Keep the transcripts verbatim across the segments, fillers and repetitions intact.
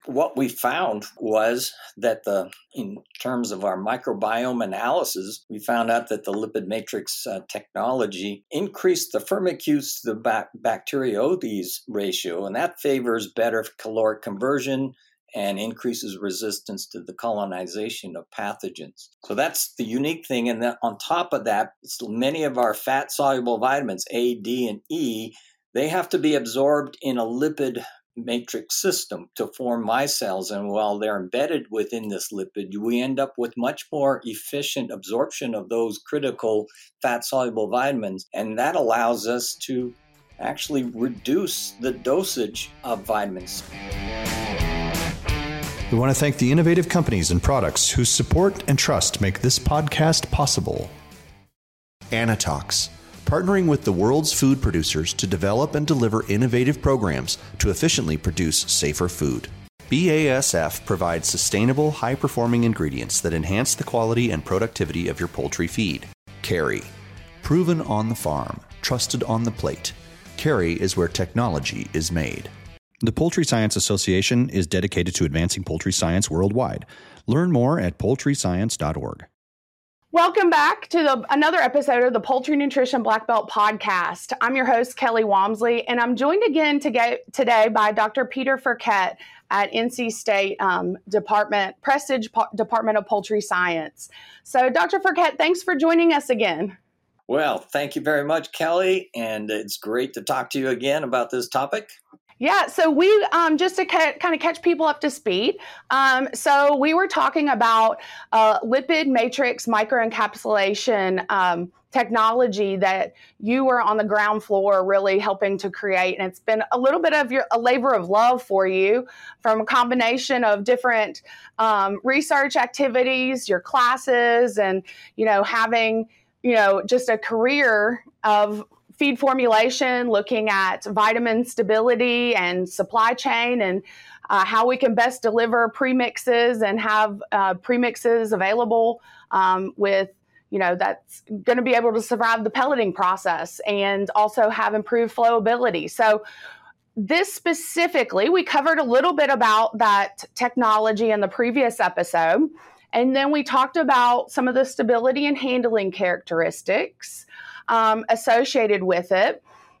what we found was that the, in terms of our microbiome analysis, we found out that the lipid matrix uh, technology increased the Firmicutes to the bac- Bacteroides ratio, and that favors better caloric conversion and increases resistance to the colonization of pathogens. So that's the unique thing. And then on top of that, many of our fat-soluble vitamins, A, D, and E, they have to be absorbed in a lipid matrix system to form micelles, and while they're embedded within this lipid, we end up with much more efficient absorption of those critical fat-soluble vitamins, and that allows us to actually reduce the dosage of vitamins. We want to thank the innovative companies and products whose support and trust make this podcast possible. Anatox, partnering with the world's food producers to develop and deliver innovative programs to efficiently produce safer food. B A S F provides sustainable, high-performing ingredients that enhance the quality and productivity of your poultry feed. Kerry, proven on the farm, trusted on the plate. Kerry is where technology is made. The Poultry Science Association is dedicated to advancing poultry science worldwide. Learn more at poultry science dot org. Welcome back to the, another episode of the Poultry Nutrition Black Belt Podcast. I'm your host, Kelly Walmsley, and I'm joined again to get, today by Doctor Peter Firket at N C State um, Department, Prestige po- Department of Poultry Science. So, Doctor Firket, thanks for joining us again. Well, thank you very much, Kelly, and it's great to talk to you again about this topic. Yeah, so we, um, just to ca- kind of catch people up to speed, um, so we were talking about uh, lipid matrix microencapsulation um, technology that you were on the ground floor really helping to create, and it's been a little bit of your a labor of love for you from a combination of different um, research activities, your classes, and, you know, having, you know, just a career of feed formulation, looking at vitamin stability and supply chain, and uh, how we can best deliver premixes and have uh, premixes available um, with, you know, that's going to be able to survive the pelleting process and also have improved flowability. So this specifically, we covered a little bit about that technology in the previous episode. And then we talked about some of the stability and handling characteristics Um, associated with it,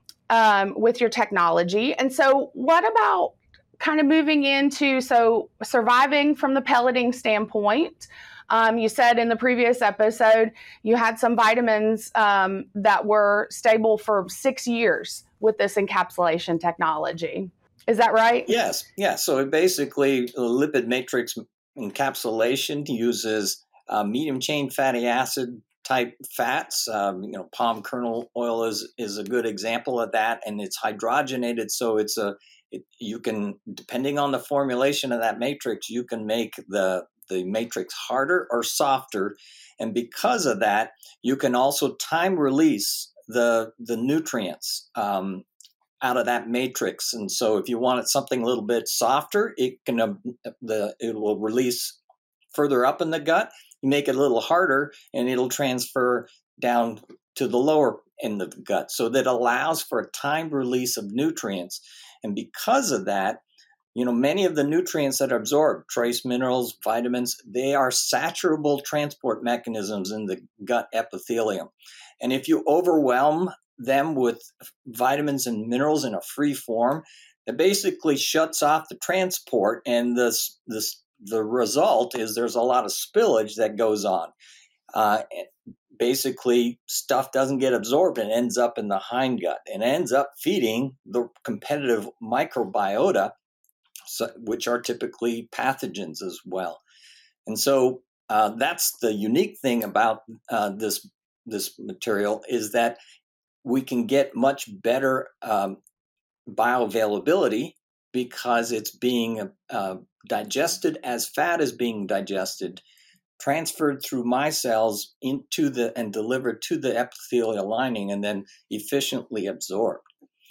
um, with your technology. And so what about kind of moving into, so surviving from the pelleting standpoint? Um, you said in the previous episode, you had some vitamins um, that were stable for six years with this encapsulation technology. Is that right? Yes. Yeah. So it basically, lipid matrix encapsulation uses uh, medium chain fatty acid type fats. Um, you know, palm kernel oil is is a good example of that, and it's hydrogenated, so it's a it, you can, depending on the formulation of that matrix, you can make the the matrix harder or softer, and because of that, you can also time release the the nutrients um, out of that matrix. And so, if you wanted something a little bit softer, it can uh, the it will release further up in the gut. You make it a little harder, and it'll transfer down to the lower end of the gut. So that allows for a timed release of nutrients. And because of that, you know, many of the nutrients that are absorbed, trace minerals, vitamins, they are saturable transport mechanisms in the gut epithelium. And if you overwhelm them with vitamins and minerals in a free form, it basically shuts off the transport, and this this the result is there's a lot of spillage that goes on. Uh, basically, stuff doesn't get absorbed and ends up in the hindgut and ends up feeding the competitive microbiota, so, which are typically pathogens as well. And so uh, that's the unique thing about uh, this this material, is that we can get much better um, bioavailability because it's being uh, digested as fat is being digested, transferred through micelles into the and delivered to the epithelial lining, and then efficiently absorbed.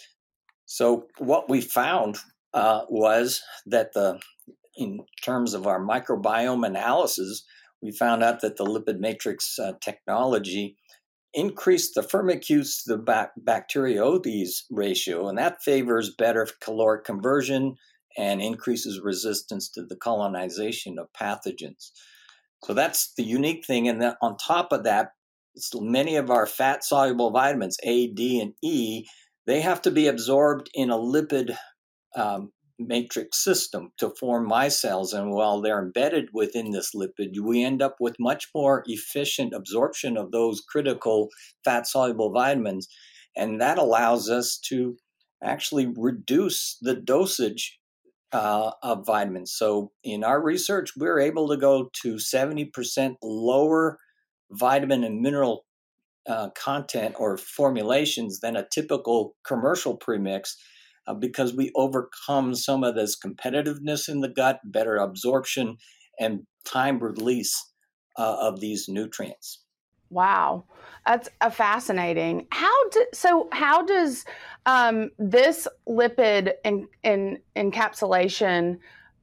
So what we found uh, was that the in terms of our microbiome analysis, we found out that the lipid matrix uh, technology increased the Firmicutes to the bac- Bacteroides ratio, and that favors better caloric conversion and increases resistance to the colonization of pathogens. So that's the unique thing. And then on top of that, many of our fat-soluble vitamins, A, D, and E, they have to be absorbed in a lipid um, matrix system to form micelles. And while they're embedded within this lipid, we end up with much more efficient absorption of those critical fat-soluble vitamins. And that allows us to actually reduce the dosage uh, of vitamins. So in our research, we're able to go to seventy percent lower vitamin and mineral uh, content or formulations than a typical commercial premix uh, because we overcome some of this competitiveness in the gut, better absorption, and time release uh, of these nutrients. Wow, that's a fascinating. How do, so? How does um, this lipid in, in, encapsulation?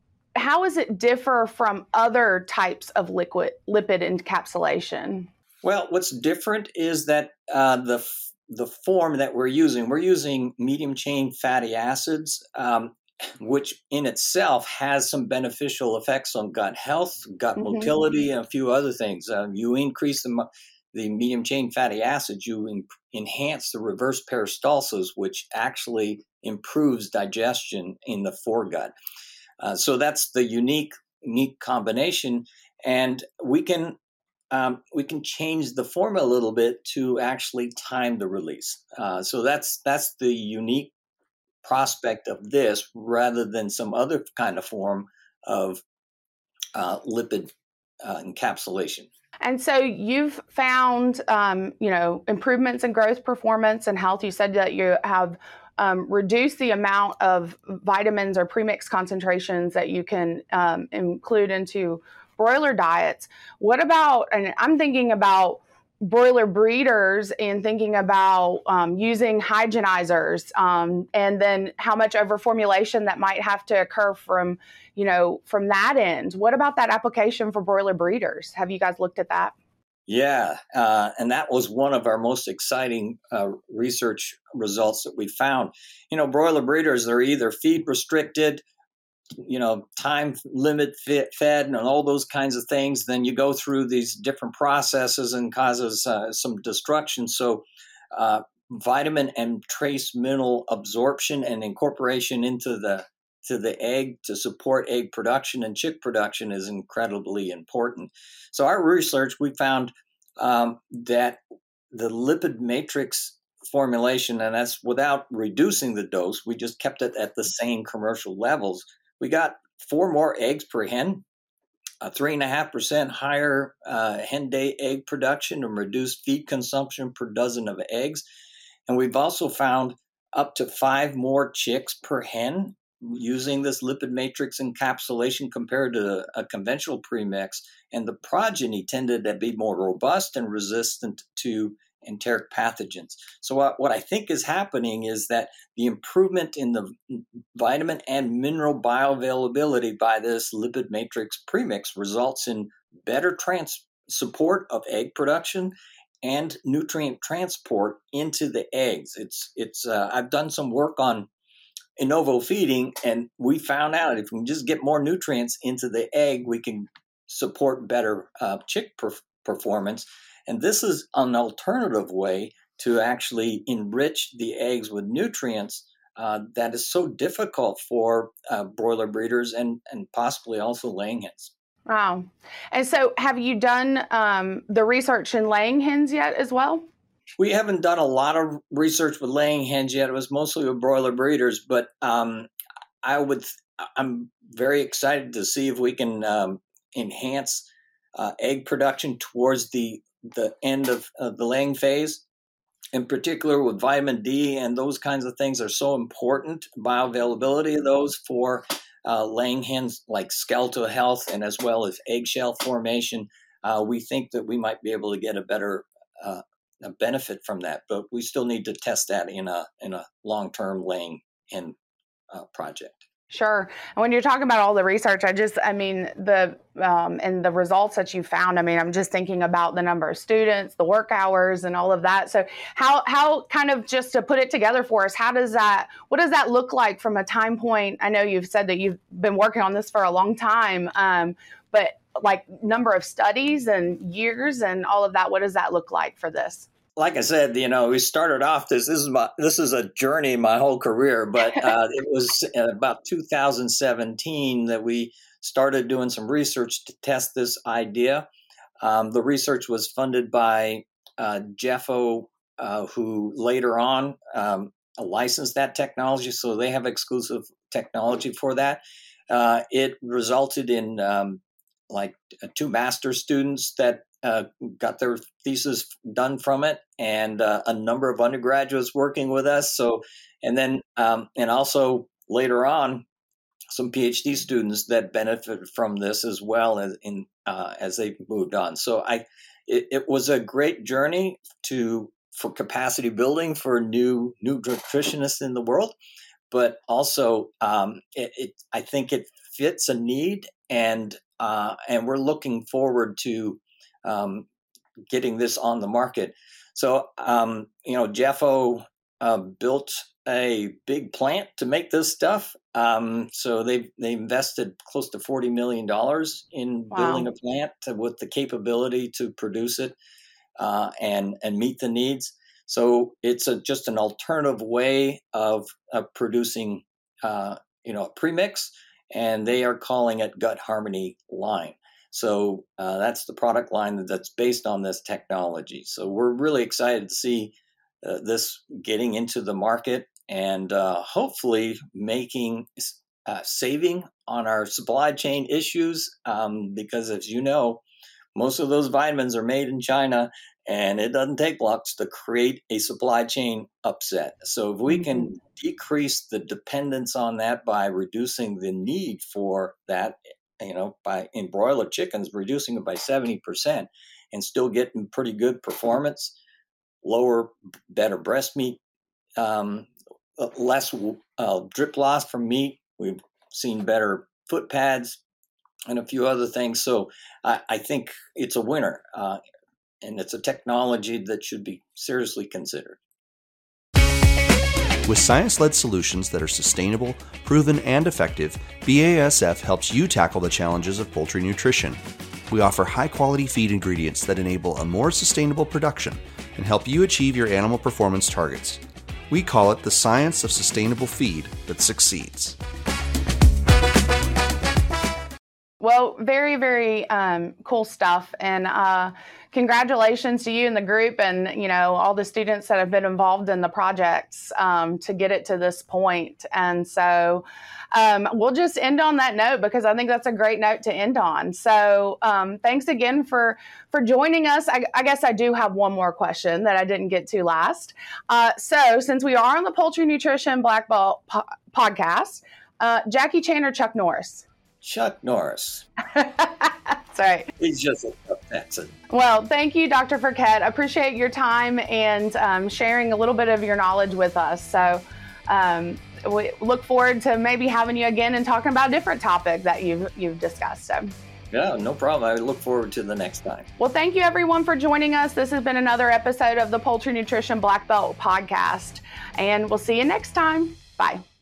How does it differ from other types of liquid lipid encapsulation? Well, what's different is that uh, the the form that we're using, we're using medium chain fatty acids, um, which in itself has some beneficial effects on gut health, gut Mm-hmm. motility, and a few other things. Uh, you increase the the medium chain fatty acids, you in, enhance the reverse peristalsis, which actually improves digestion in the foregut. Uh, so that's the unique, unique combination, and we can um, we can change the formula a little bit to actually time the release. Uh, so that's that's the unique prospect of this, rather than some other kind of form of uh, lipid uh, encapsulation. And so you've found, um, you know, improvements in growth, performance, and health. You said that you have um, reduced the amount of vitamins or premix concentrations that you can um, include into broiler diets. What about, and I'm thinking about broiler breeders and thinking about um, using hygienizers um, and then how much overformulation that might have to occur from, you know, from that end. What about that application for broiler breeders? Have you guys looked at that? Yeah, uh, and that was one of our most exciting uh, research results that we found. You know, broiler breeders, they're either feed restricted, you know, time limit fit, fed and all those kinds of things. Then you go through these different processes and causes uh, some destruction. So uh, vitamin and trace mineral absorption and incorporation into the to the egg to support egg production and chick production is incredibly important. So our research, we found um, that the lipid matrix formulation, and that's without reducing the dose, we just kept it at the same commercial levels. We got four more eggs per hen, a three and a half percent higher uh, hen day egg production, and reduced feed consumption per dozen of eggs. And we've also found up to five more chicks per hen using this lipid matrix encapsulation compared to a conventional premix. And the progeny tended to be more robust and resistant to enteric pathogens. So what, what I think is happening is that the improvement in the vitamin and mineral bioavailability by this lipid matrix premix results in better trans- support of egg production and nutrient transport into the eggs. It's it's. Uh, I've done some work on in novo feeding, and we found out if we can just get more nutrients into the egg, we can support better uh, chick per- performance. And this is an alternative way to actually enrich the eggs with nutrients uh, that is so difficult for uh, broiler breeders and, and possibly also laying hens. Wow. And so have you done um, the research in laying hens yet as well? We haven't done a lot of research with laying hens yet. It was mostly with broiler breeders, but um, I would, I'm very excited to see if we can um, enhance uh, egg production towards the the end of uh, the laying phase. In particular, with vitamin D and those kinds of things are so important. Bioavailability of those for uh, laying hens, like skeletal health and as well as eggshell formation. Uh, we think that we might be able to get a better uh, a benefit from that, but we still need to test that in a in a long term laying hen uh, project. Sure. And when you're talking about all the research, I just, I mean, the, um, and the results that you found, I mean, I'm just thinking about the number of students, the work hours and all of that. So how, how kind of just to put it together for us, how does that, what does that look like from a time point? I know you've said that you've been working on this for a long time, um, but like number of studies and years and all of that, what does that look like for this? Like I said, you know, we started off this. This is my this is a journey my whole career, but uh, it was about two thousand seventeen that we started doing some research to test this idea. Um, the research was funded by uh, Jeffo, uh, who later on um, licensed that technology, so they have exclusive technology for that. Uh, it resulted in um, like two master's students that uh, got their thesis done from it, and uh, a number of undergraduates working with us. So, and then, um, and also later on, some PhD students that benefited from this as well as in uh, as they moved on. So, I it, it was a great journey to for capacity building for new new nutritionists in the world, but also um, it, it I think it fits a need, and uh, and we're looking forward to um, getting this on the market. So, um, you know, Jeffo uh, built a big plant to make this stuff. Um, so they they invested close to forty million dollars in Wow. building a plant to, with the capability to produce it uh, and and meet the needs. So it's a, just an alternative way of, of producing, uh, you know, a premix, and they are calling it Gut Harmony Line. So uh, that's the product line that's based on this technology. So we're really excited to see uh, this getting into the market and uh, hopefully making uh, saving on our supply chain issues um, because, as you know, most of those vitamins are made in China, and it doesn't take blocks to create a supply chain upset. So if we can decrease the dependence on that by reducing the need for that, you know, by in broiler chickens, reducing it by seventy percent and still getting pretty good performance, lower, better breast meat, um, less uh, drip loss from meat. We've seen better foot pads and a few other things. So I, I think it's a winner, uh, and it's a technology that should be seriously considered. With science-led solutions that are sustainable, proven, and effective, B A S F helps you tackle the challenges of poultry nutrition. We offer high-quality feed ingredients that enable a more sustainable production and help you achieve your animal performance targets. We call it the science of sustainable feed that succeeds. Well, very, very um, cool stuff. And uh, congratulations to you and the group and, you know, all the students that have been involved in the projects um, to get it to this point. And so um, we'll just end on that note because I think that's a great note to end on. So um, thanks again for, for joining us. I, I guess I do have one more question that I didn't get to last. Uh, so since we are on the Poultry Nutrition Black Belt po- podcast, uh, Jackie Chan or Chuck Norris? Chuck Norris. That's right. He's just a tough Texan. Well, thank you, Doctor Firkett. I appreciate your time and um, sharing a little bit of your knowledge with us. So um, we look forward to maybe having you again and talking about a different topic that you've, you've discussed. So. Yeah, no problem. I look forward to the next time. Well, thank you, everyone, for joining us. This has been another episode of the Poultry Nutrition Black Belt podcast, and we'll see you next time. Bye.